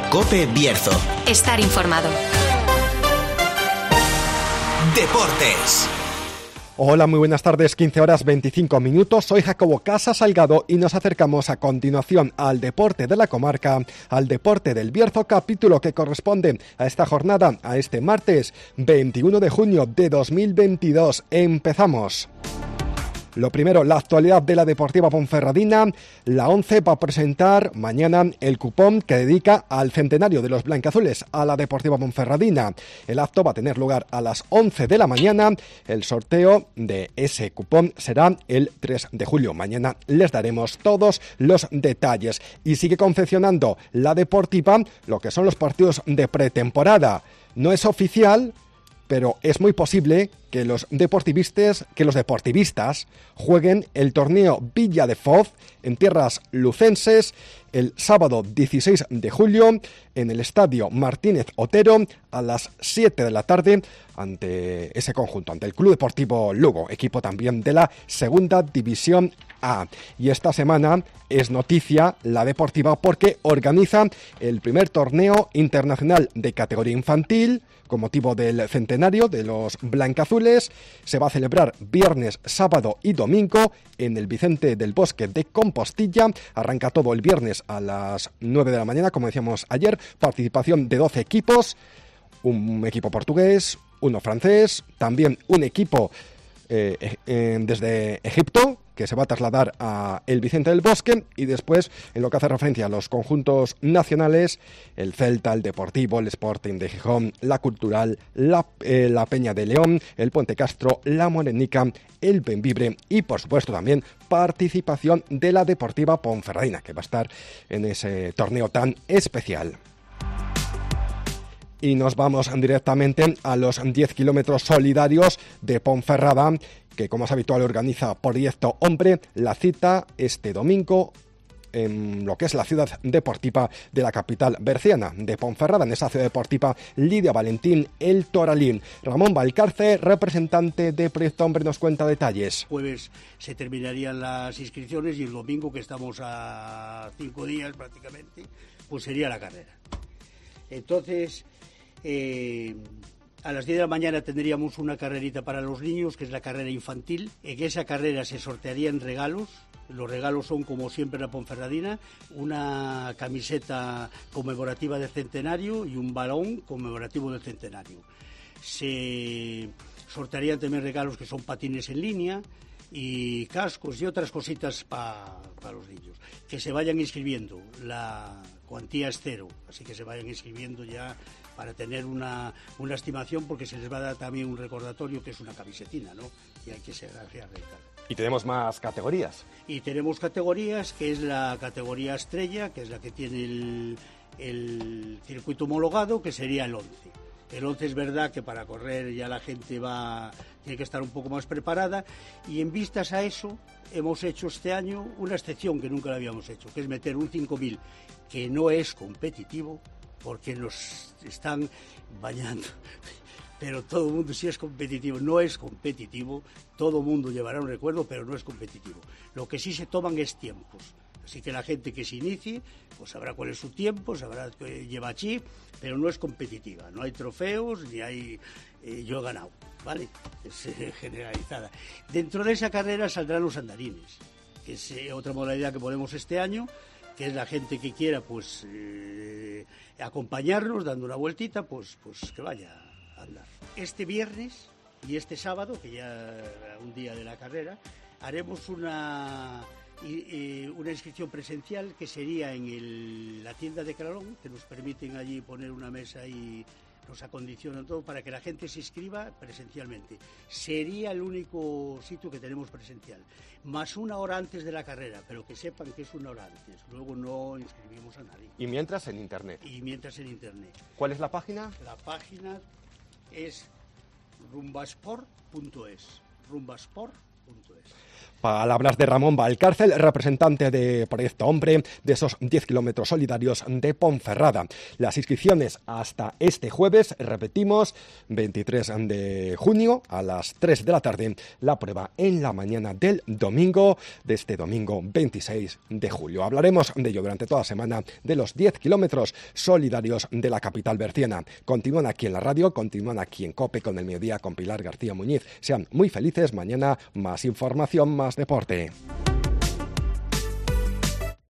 COPE Bierzo. Estar informado. Deportes. Hola, muy buenas tardes, 15 horas 25 minutos. Soy Jacobo Casa Salgado y nos acercamos a continuación al deporte de la comarca, al deporte del Bierzo, capítulo que corresponde a esta jornada, a este martes 21 de junio de 2022. Empezamos. Lo primero, la actualidad de la Deportiva Ponferradina. La 11 va a presentar mañana el cupón que dedica al centenario de los blancazules a la Deportiva Ponferradina. El acto va a tener lugar a las 11 de la mañana. El sorteo de ese cupón será el 3 de julio. Mañana les daremos todos los detalles. Y sigue confeccionando la Deportiva lo que son los partidos de pretemporada. No es oficial, pero es muy posible que los deportivistas jueguen el torneo Villa de Foz en tierras lucenses el sábado 16 de julio en el estadio Martínez Otero a las 7 de la tarde ante ese conjunto, ante el Club Deportivo Lugo, equipo también de la Segunda División A. Y esta semana es noticia la Deportiva porque organiza el primer torneo internacional de categoría infantil con motivo del centenario de los blancazules. Se va a celebrar viernes, sábado y domingo en el Vicente del Bosque de Compostilla. Arranca todo el viernes a las 9 de la mañana, como decíamos ayer. Participación de 12 equipos, un equipo portugués, uno francés, también un equipo desde Egipto, que se va a trasladar a el Vicente del Bosque, y después, en lo que hace referencia a los conjuntos nacionales, el Celta, el Deportivo, el Sporting de Gijón, la Cultural, la Peña de León, el Puente Castro, la Morenica, el Bembibre y, por supuesto, también participación de la Deportiva Ponferradina, que va a estar en ese torneo tan especial. Y nos vamos directamente a los 10 kilómetros solidarios de Ponferrada, que como es habitual organiza Proyecto Hombre la cita este domingo en lo que es la ciudad deportiva de la capital berciana de Ponferrada. En esa ciudad deportiva, Lidia Valentín, el Toralín. Ramón Valcarce, representante de Proyecto Hombre, nos cuenta detalles. Jueves se terminarían las inscripciones y el domingo, que estamos a 5 días prácticamente, pues sería la carrera. Entonces, a las 10 de la mañana tendríamos una carrerita para los niños, que es la carrera infantil. En esa carrera se sortearían regalos. Los regalos son, como siempre, en la Ponferradina: una camiseta conmemorativa del centenario y un balón conmemorativo del centenario. Se sortearían también regalos que son patines en línea y cascos y otras cositas para los niños. Que se vayan inscribiendo. La cuantía es 0, así que se vayan inscribiendo ya para tener una estimación, porque se les va a dar también un recordatorio, que es una camisetina, ¿no? Y hay que ser arriesgado. Y tenemos más categorías. Y tenemos categorías, que es la categoría estrella, que es la que tiene el circuito homologado, que sería el 11. El 11 es verdad que para correr ya la gente tiene que estar un poco más preparada, y en vistas a eso hemos hecho este año una excepción que nunca la habíamos hecho, que es meter un 5000, que no es competitivo, porque nos están bañando. Pero todo el mundo sí es competitivo. No es competitivo, todo el mundo llevará un recuerdo, pero no es competitivo. Lo que sí se toman es tiempos. Así que la gente que se inicie, pues sabrá cuál es su tiempo, sabrá que lleva chip, pero no es competitiva. No hay trofeos, ni hay yo he ganado, ¿vale? Es generalizada. Dentro de esa carrera saldrán los andarines, que es otra modalidad que ponemos este año, que es la gente que quiera pues acompañarnos dando una vueltita, pues que vaya a andar. Este viernes y este sábado, que ya un día de la carrera, haremos una inscripción presencial, que sería en la tienda de Clarón, que nos permiten allí poner una mesa y nos acondicionan todo para que la gente se inscriba presencialmente. Sería el único sitio que tenemos presencial, más una hora antes de la carrera, pero que sepan que es una hora antes, luego no inscribimos a nadie. Y mientras en internet. ¿Cuál es la página? La página es rumbasport.es. Palabras de Ramón Valcárcel, representante de Proyecto Hombre, de esos 10 kilómetros solidarios de Ponferrada. Las inscripciones hasta este jueves, repetimos, 23 de junio a las 3 de la tarde, la prueba en la mañana del domingo, de este domingo 26 de julio. Hablaremos de ello durante toda la semana, de los 10 kilómetros solidarios de la capital berciana. Continúan aquí en la radio, continúan aquí en COPE con el Mediodía, con Pilar García Muñiz. Sean muy felices, mañana más información, más deporte.